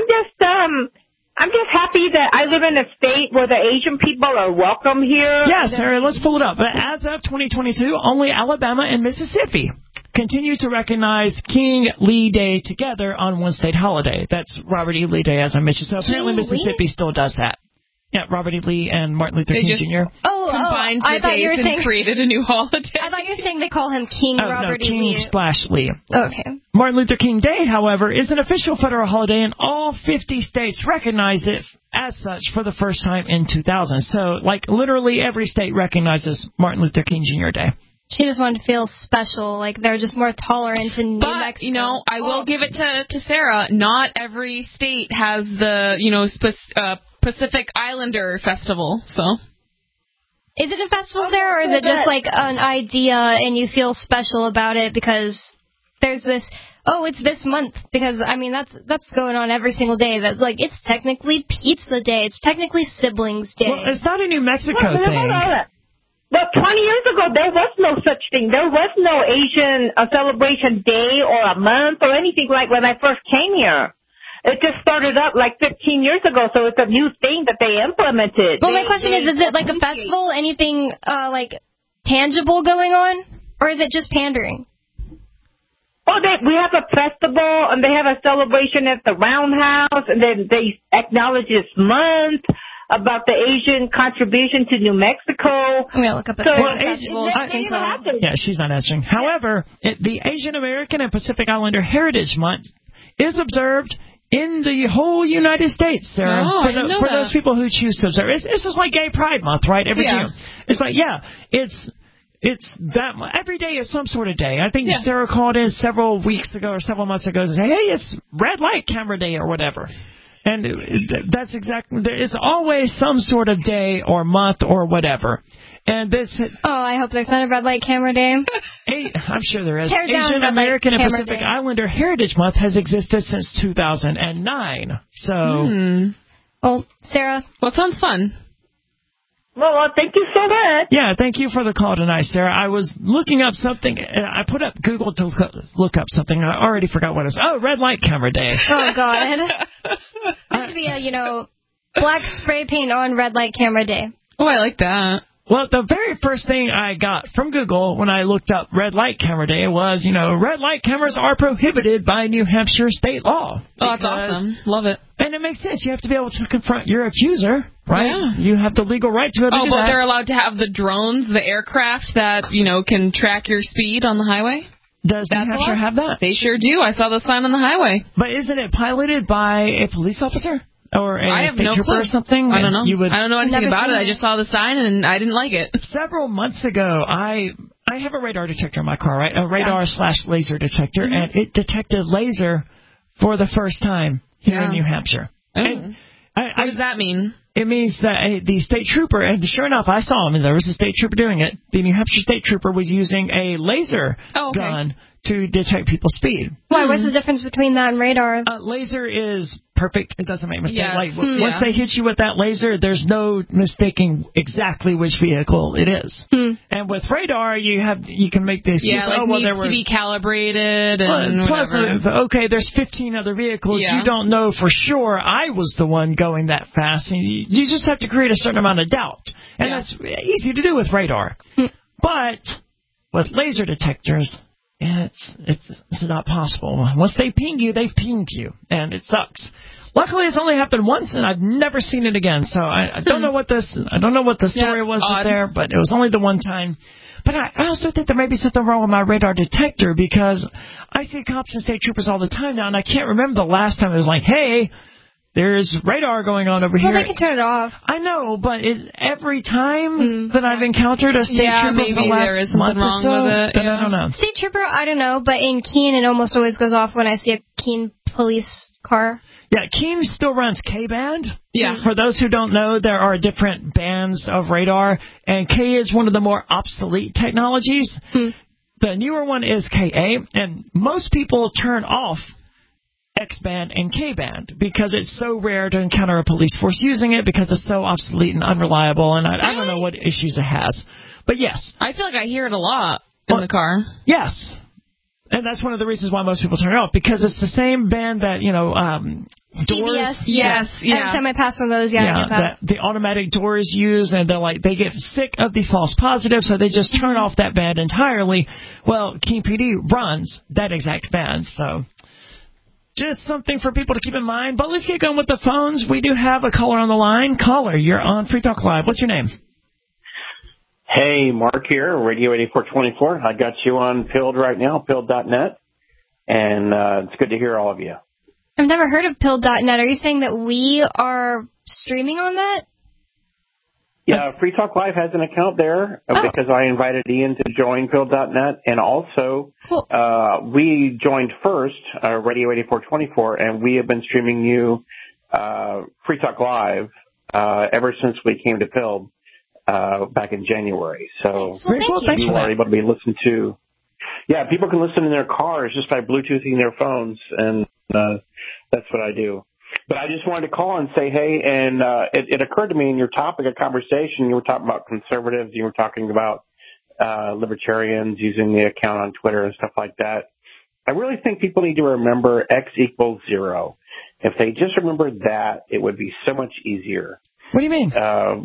I'm just happy that I live in a state where the Asian people are welcome here. Yes, Sarah, let's pull it up. But as of 2022, only Alabama and Mississippi continue to recognize King Lee Day together on one state holiday. That's Robert E. Lee Day, as I mentioned. So apparently Mississippi still does that. Yeah, Robert E. Lee and Martin Luther King Jr. Combined the days and created a new holiday. I thought you were saying they call him King Robert E. Lee. King/Lee. Okay. Martin Luther King Day, however, is an official federal holiday, and all 50 states recognize it as such for the first time in 2000. So, literally every state recognizes Martin Luther King Jr. Day. She just wanted to feel special, like they're just more tolerant in New Mexico. I will give it to Sarah. Not every state has the, Pacific Islander Festival, so. Is it a festival there, or is it just like an idea and you feel special about it because there's this, it's this month? Because, I mean, that's going on every single day. That's like, it's technically Pizza Day. It's technically Siblings Day. Well, it's not a New Mexico thing. But 20 years ago, there was no such thing. There was no Asian celebration day or a month or anything like when I first came here. It just started up 15 years ago, so it's a new thing that they implemented. Well, my question is it like a festival? Anything, tangible going on? Or is it just pandering? Oh, we have a festival, and they have a celebration at the Roundhouse, and then they acknowledge this month about the Asian contribution to New Mexico. I'm going to look up at festivals. Yeah, she's not answering. However, the Asian American and Pacific Islander Heritage Month is observed in the whole United States, Sarah. For those people who choose to observe. It's just like Gay Pride Month, right? Every year. It's like, it's that every day is some sort of day. I think Sarah called in several weeks ago or several months ago and said, hey, it's Red Light Camera Day or whatever. And that's exactly, it's always some sort of day or month or whatever. And this. I hope there's not a Red Light Camera Day. I'm sure there is. Asian American and Pacific Islander Heritage Month has existed since 2009. So. Well, Sarah. Well, it sounds fun. Well, thank you so much. Yeah, thank you for the call tonight, Sarah. I was looking up something. I put up Google to look up something. I already forgot what it was. Oh, Red Light Camera Day. Oh, God. There should be a, black spray paint on Red Light Camera Day. Oh, I like that. Well, the very first thing I got from Google when I looked up Red Light Camera Day was, red light cameras are prohibited by New Hampshire state law. Oh, that's awesome. Love it. And it makes sense. You have to be able to confront your accuser, right? Yeah. You have the legal right to do that. But they're allowed to have the drones, the aircraft that, can track your speed on the highway? Does New Hampshire have that? They sure do. I saw the sign on the highway. But isn't it piloted by a police officer? Or a state no trooper clue. or something? I don't know. I don't know anything about it. I just saw the sign and I didn't like it. Several months ago, I I have a radar detector in my car, right? A radar/laser detector, and it detected laser for the first time here in New Hampshire. And what does that mean? It means that the state trooper, and sure enough, I saw him, and there was a state trooper doing it. The New Hampshire state trooper was using a laser gun to detect people's speed. Why? What's the difference between that and radar? Laser is perfect. It doesn't make mistakes. Yes. Once they hit you with that laser, there's no mistaking exactly which vehicle it is. And with radar, you can make this. Needs to be calibrated and plus, there's 15 other vehicles. You don't know for sure I was the one going that fast. And you just have to create a certain amount of doubt. And that's easy to do with radar. But with laser detectors, it's not possible. Once they ping you, they've pinged you, and it sucks. Luckily, it's only happened once, and I've never seen it again. So I don't know what the story was there, but it was only the one time. But I also think there may be something wrong with my radar detector, because I see cops and state troopers all the time now, and I can't remember the last time it was like, hey, there's radar going on over here. Well, they can turn it off. I know, but every time that I've encountered a state trooper for the last month or so, I don't know. State trooper, I don't know, but in Keene, it almost always goes off when I see a Keene police car. Yeah, Keene still runs K-band. Yeah. For those who don't know, there are different bands of radar, and K is one of the more obsolete technologies. The newer one is KA, and most people turn off X-band and K-band because it's so rare to encounter a police force using it because it's so obsolete and unreliable, and I don't know what issues it has. But yes. I feel like I hear it a lot in the car. Yes. And that's one of the reasons why most people turn it off, because it's the same band that, doors. Yes. Every time I pass one of those, I get that. The automatic doors use, and they get sick of the false positive, so they just turn off that band entirely. Well, Keene PD runs that exact band, so just something for people to keep in mind. But let's get going with the phones. We do have a caller on the line. Caller, you're on Free Talk Live. What's your name? Hey, Mark here, Radio 8424. I got you on Pilled right now, Pilled.net, and it's good to hear all of you. I've never heard of Pilled.net. Are you saying that we are streaming on that? Yeah, Free Talk Live has an account there because I invited Ian to join Pilled.net, and also we joined first, Radio 8424, and we have been streaming you Free Talk Live ever since we came to Pilled back in January. So you are able to be listened to. Yeah, people can listen in their cars just by Bluetoothing their phones, and that's what I do. But I just wanted to call and say, hey, and it occurred to me in your topic of conversation, you were talking about conservatives, you were talking about libertarians using the account on Twitter and stuff like that. I really think people need to remember X equals 0. If they just remember that, it would be so much easier. What do you mean?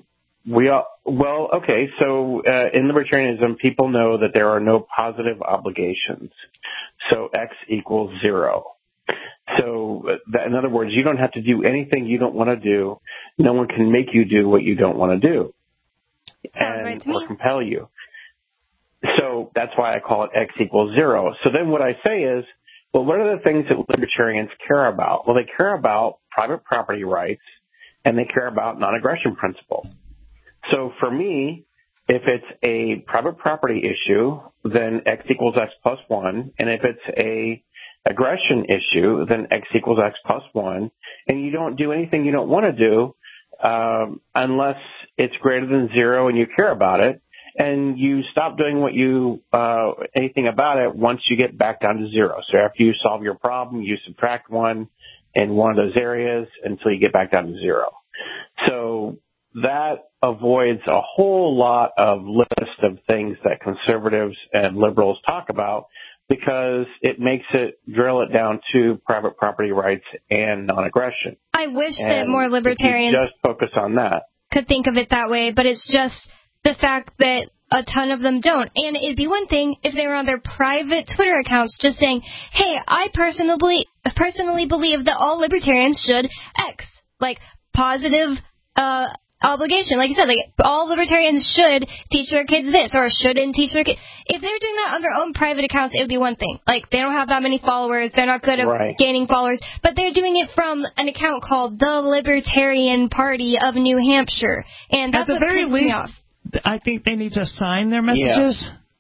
So in libertarianism, people know that there are no positive obligations. So X equals 0. So in other words, you don't have to do anything you don't want to do. No one can make you do what you don't want to do or compel you. So that's why I call it X equals 0. So then what I say is, well, what are the things that libertarians care about? Well, they care about private property rights, and they care about non-aggression principle. So for me, if it's a private property issue, then X equals X plus 1. And if it's a aggression issue, then X equals X plus 1. And you don't do anything you don't want to do unless it's greater than 0 and you care about it. And you stop doing anything about it once you get back down to 0. So after you solve your problem, you subtract 1 in one of those areas until you get back down to 0. So that avoids a whole lot of list of things that conservatives and liberals talk about, because it makes it drill it down to private property rights and non-aggression. I wish that more libertarians just focus on that. Could think of it that way, but it's just the fact that a ton of them don't. And it'd be one thing if they were on their private Twitter accounts just saying, hey, I personally believe that all libertarians should X, like positive obligation. Like you said, like all libertarians should teach their kids this or shouldn't teach their kids. If they're doing that on their own private accounts, it would be one thing. Like they don't have that many followers. They're not good at gaining followers. But they're doing it from an account called the Libertarian Party of New Hampshire. And that's what pisses me off. I think they need to sign their messages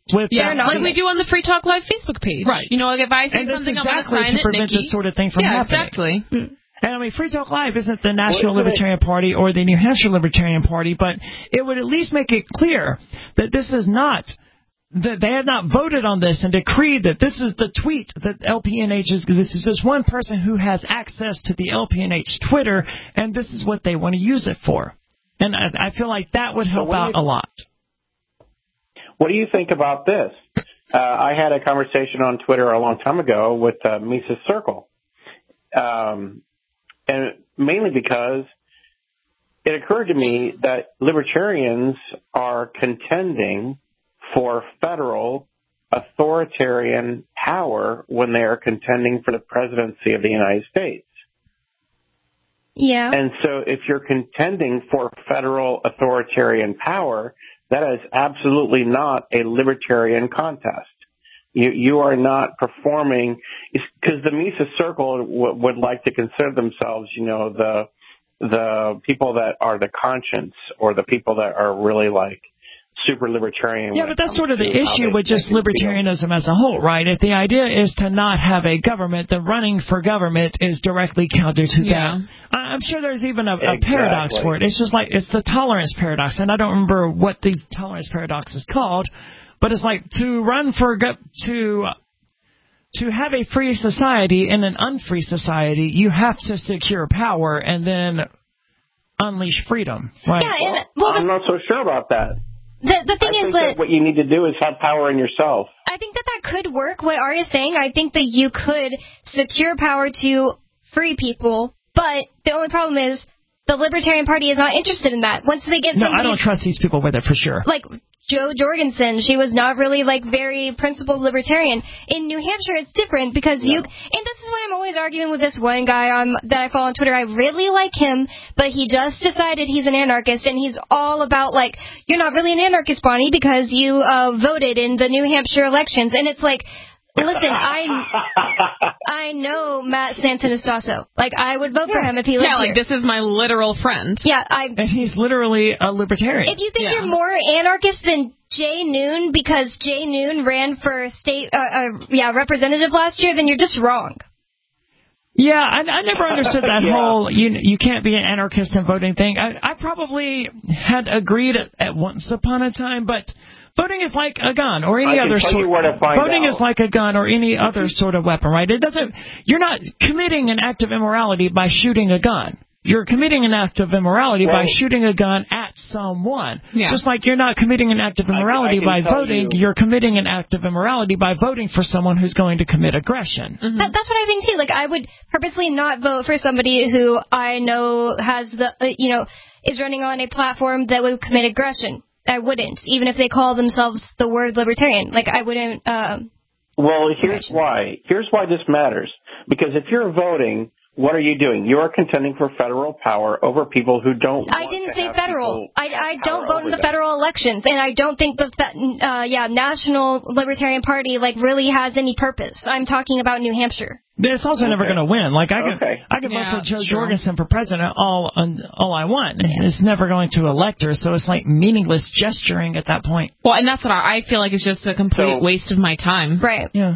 like we do on the Free Talk Live Facebook page. Right. You know, like if I say something, I'm going to sign it, prevent Nikki. this sort of thing from happening. Exactly. And I mean, Free Talk Live isn't the National Libertarian Party or the New Hampshire Libertarian Party, but it would at least make it clear that this is not, that they have not voted on this and decreed that this is the tweet that LPNH is, this is just one person who has access to the LPNH Twitter, and this is what they want to use it for. And I feel like that would help out a lot. What do you think about this? I had a conversation on Twitter a long time ago with Mises Circle. And mainly because it occurred to me that libertarians are contending for federal authoritarian power when they are contending for the presidency of the United States. Yeah. And so if you're contending for federal authoritarian power, that is absolutely not a libertarian contest. You are not performing, because the Mises Circle would like to consider themselves, you know, the people that are the conscience, or the people that are really like super libertarian. Yeah, but that's sort of the issue with just libertarianism as a whole, right? If the idea is to not have a government, then running for government is directly counter to that. I'm sure there's even a paradox for it. It's just like, it's the tolerance paradox, and I don't remember what the tolerance paradox is called, but it's like to run for to have a free society in an unfree society, you have to secure power and then unleash freedom. Right? Yeah, I'm not so sure about that. The thing is that what you need to do is have power in yourself. I think that could work, what Arya's saying. I think that you could secure power to free people, but the only problem is the Libertarian Party is not interested in that. Once they get somebody... No, I don't trust these people with it for sure. Like Jo Jorgensen, she was not really like very principled libertarian. In New Hampshire, it's different because and this is what I'm always arguing with this one guy that I follow on Twitter. I really like him, but he just decided he's an anarchist, and he's all about like, you're not really an anarchist, Bonnie, because you voted in the New Hampshire elections. And it's like, listen, I know Matt Santonastasso. Like, I would vote for him if he lived here. Like, this is my literal friend. Yeah, and he's literally a libertarian. If you think you're more anarchist than Jay Noon because Jay Noon ran for state representative last year, then you're just wrong. Yeah, I never understood that whole you can't be an anarchist in voting thing. I probably had agreed at once upon a time, but voting is like a gun or any other sort. Voting is like a gun or any other sort of weapon, right? It doesn't. You're not committing an act of immorality by shooting a gun. You're committing an act of immorality by shooting a gun at someone. Yeah. Just like you're not committing an act of immorality by voting, you're committing an act of immorality by voting for someone who's going to commit aggression. Mm-hmm. That's what I think too. Like, I would purposely not vote for somebody who I know has is running on a platform that would commit aggression. I wouldn't, even if they call themselves the word libertarian. Like, I wouldn't. Well, here's why. Here's why this matters. Because if you're voting, what are you doing? You are contending for federal power over people who don't. I didn't say federal. I don't vote in the federal elections, and I don't think the National Libertarian Party really has any purpose. I'm talking about New Hampshire. It's also never going to win. Like, I could vote for Jo Jorgensen for president all I want. It's never going to elect her, so it's like meaningless gesturing at that point. Well, and that's what I feel like is just a complete waste of my time. Right. Yeah.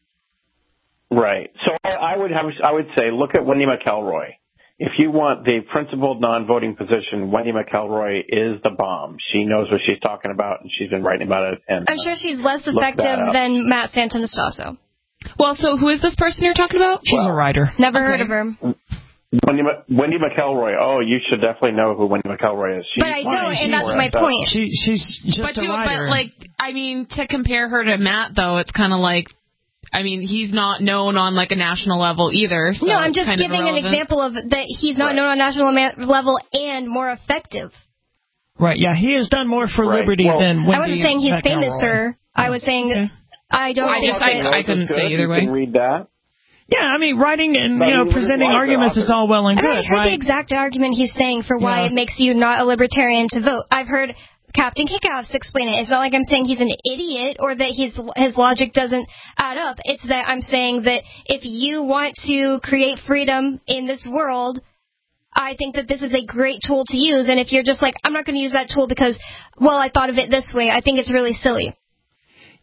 Right. So I would say look at Wendy McElroy. If you want the principled non-voting position, Wendy McElroy is the bomb. She knows what she's talking about, and she's been writing about it. And I'm sure she's less effective than Matt Santonastasso. Well, so who is this person you're talking about? She's a writer. Never heard of her. Wendy McElroy. Oh, you should definitely know who Wendy McElroy is. But I don't, and that's my point. She's just a writer. But, to compare her to Matt, though, it's kind of like, he's not known on, a national level either. So no, I'm just giving an example of that he's not known on a national level and more effective. Right, yeah, he has done more for liberty than Wendy. I wasn't saying he's famous, sir. I was saying I don't think I couldn't say either way. You can read that. Yeah, writing and presenting arguments is all well and good. I heard the exact argument he's saying for why it makes you not a libertarian to vote. I've heard Captain Kickass explain it. It's not like I'm saying he's an idiot or that his logic doesn't add up. It's that I'm saying that if you want to create freedom in this world, I think that this is a great tool to use. And if you're just like, I'm not going to use that tool because, I thought of it this way, I think it's really silly.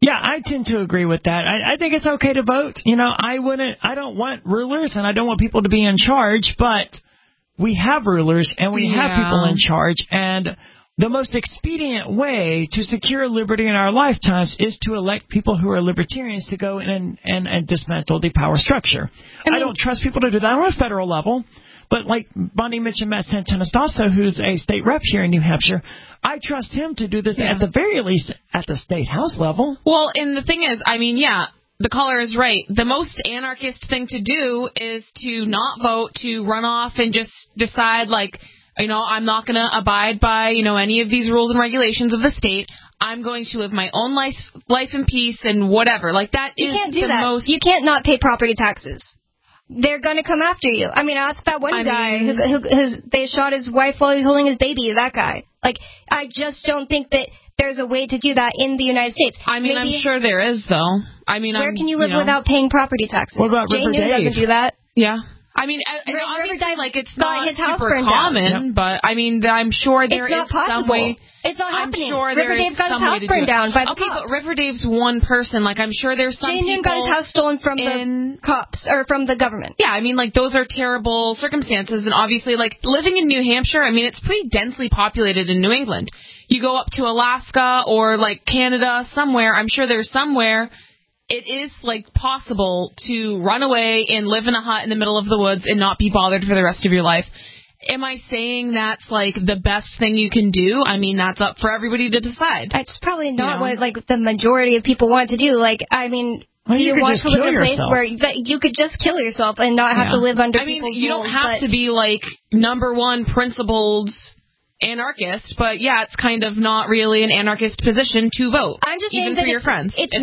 Yeah, I tend to agree with that. I think it's okay to vote. You know, I don't want rulers and I don't want people to be in charge, but we have rulers and we have people in charge, and the most expedient way to secure liberty in our lifetimes is to elect people who are libertarians to go in and dismantle the power structure. I don't trust people to do that on a federal level. But like Bonnie mentioned, Matt Santonastasso, who's a state rep here in New Hampshire, I trust him to do this at the very least at the state house level. Well, and the thing is, I mean, the caller is right. The most anarchist thing to do is to not vote, to run off and just decide, like, you know, I'm not going to abide by, you know, any of these rules and regulations of the state. I'm going to live my own life in peace and whatever. Like, that is the most... You can't not pay property taxes. They're going to come after you. I mean, ask that one guy who they shot his wife while he was holding his baby, that guy. Like, I just don't think that there's a way to do that in the United States. I mean, I'm sure there is, though. I mean, where can you live without paying property taxes? What about River Dave? doesn't do that. Yeah. I mean, obviously, like, it's not super common, but, I mean, I'm sure there is some way. It's not happening. I'm sure River Dave got his house burned down by the cops. But River Dave's one person. Like, I'm sure there's some people... Jane got his house stolen from the cops, or from the government. Yeah, I mean, like, those are terrible circumstances, and obviously, like, living in New Hampshire, I mean, it's pretty densely populated in New England. You go up to Alaska or, like, Canada, somewhere, I'm sure there's somewhere... It is, like, possible to run away and live in a hut in the middle of the woods and not be bothered for the rest of your life. Am I saying that's, like, the best thing you can do? I mean, that's up for everybody to decide. It's probably not what, like, the majority of people want to do. Like, I mean, do you want to live in a place where you could just kill yourself and not have to live under people's rules? You don't have to be, like, number one principled anarchist, but it's kind of not really an anarchist position to vote. I'm just saying even that for your friends. It's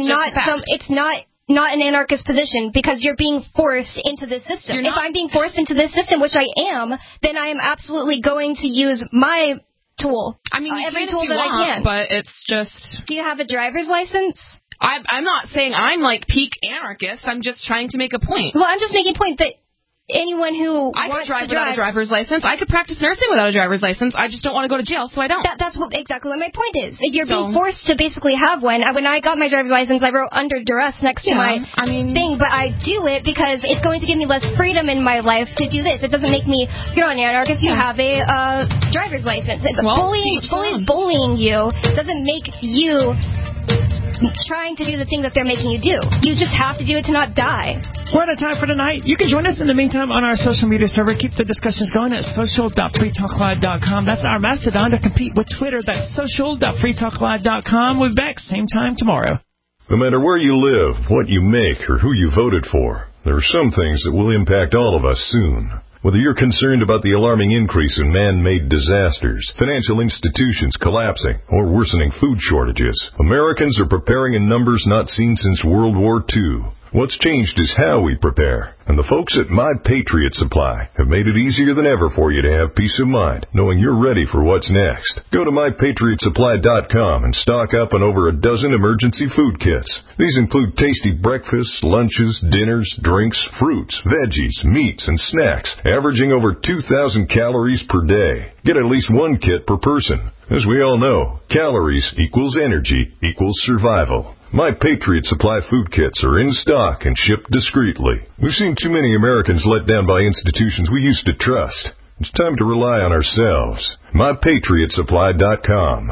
not an anarchist position because you're being forced into this system. If I'm being forced into this system, which I am, then I am absolutely going to use my tool. I mean, every can tool if you that want, I can. But it's just... Do you have a driver's license? I'm not saying I'm like peak anarchist. I'm just trying to make a point. Well, I'm just making a point that anyone who I could drive without a driver's license. I could practice nursing without a driver's license. I just don't want to go to jail, so I don't. That's exactly what my point is. You're being forced to basically have one. When I got my driver's license, I wrote under duress next to my thing, but I do it because it's going to give me less freedom in my life to do this. It doesn't make me, you're not an anarchist, you have a driver's license. Bullying you doesn't make you trying to do the thing that they're making you do. You just have to do it to not die. We're out of time for tonight. You can join us in the meantime on our social media server. Keep the discussions going at social.freetalklive.com. That's our mastodon to compete with Twitter. That's social.freetalklive.com. We'll be back same time tomorrow. No matter where you live, what you make, or who you voted for, there are some things that will impact all of us soon. Whether you're concerned about the alarming increase in man-made disasters, financial institutions collapsing, or worsening food shortages, Americans are preparing in numbers not seen since World War II. What's changed is how we prepare, and the folks at My Patriot Supply have made it easier than ever for you to have peace of mind, knowing you're ready for what's next. Go to MyPatriotSupply.com and stock up on over a dozen emergency food kits. These include tasty breakfasts, lunches, dinners, drinks, fruits, veggies, meats, and snacks, averaging over 2,000 calories per day. Get at least one kit per person. As we all know, calories equals energy equals survival. My Patriot Supply food kits are in stock and shipped discreetly. We've seen too many Americans let down by institutions we used to trust. It's time to rely on ourselves. MyPatriotSupply.com.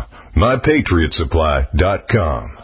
MyPatriotSupply.com.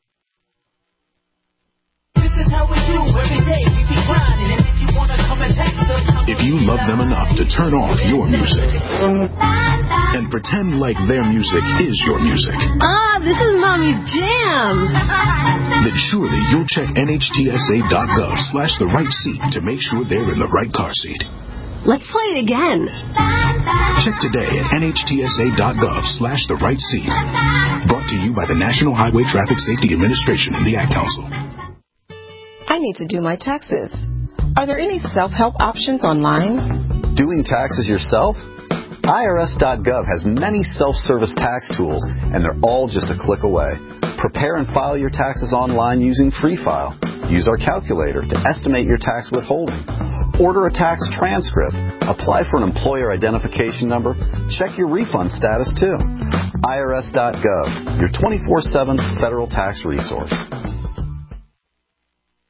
This is how we do every day. We be grinding, and if you wanna come and text us, if you love them enough to turn off your music and pretend like their music is your music. This is Mommy's jam. Then surely you'll check NHTSA.gov/the right seat to make sure they're in the right car seat. Let's play it again. Check today at NHTSA.gov/the right seat. Brought to you by the National Highway Traffic Safety Administration and the Ad Council. I need to do my taxes. Are there any self-help options online? Doing taxes yourself? IRS.gov has many self-service tax tools, and they're all just a click away. Prepare and file your taxes online using Free File. Use our calculator to estimate your tax withholding. order a tax transcript, apply for an employer identification number, check your refund status too. IRS.gov, your 24/7 federal tax resource.